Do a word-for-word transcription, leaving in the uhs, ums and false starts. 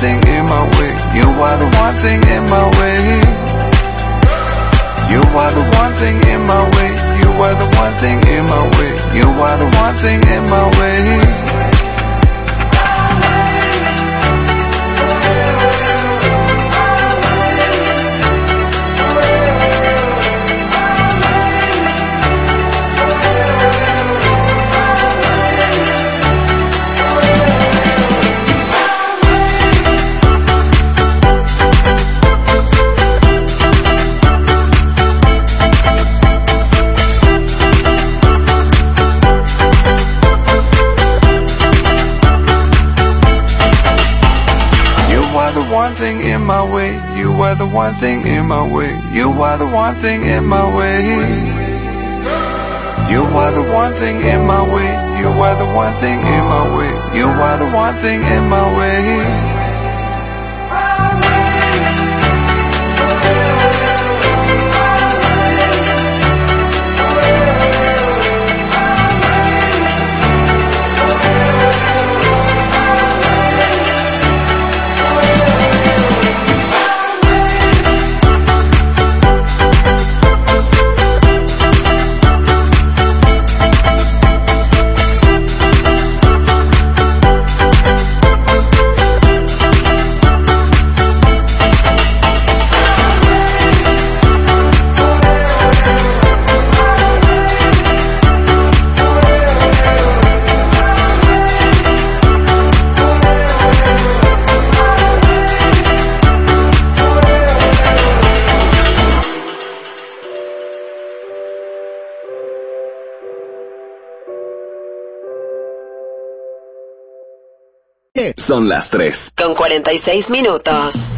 thing in my way. You are the one thing in my way. You are the one thing in my way. You are the one thing in my way. You are the one thing in my way. One thing in my way, you are the one thing in my way. You are the one thing in my way. You are the one thing in my way. You are the one thing in my way. You are the one thing in my way. Son las tres. Con cuarenta y seis minutos.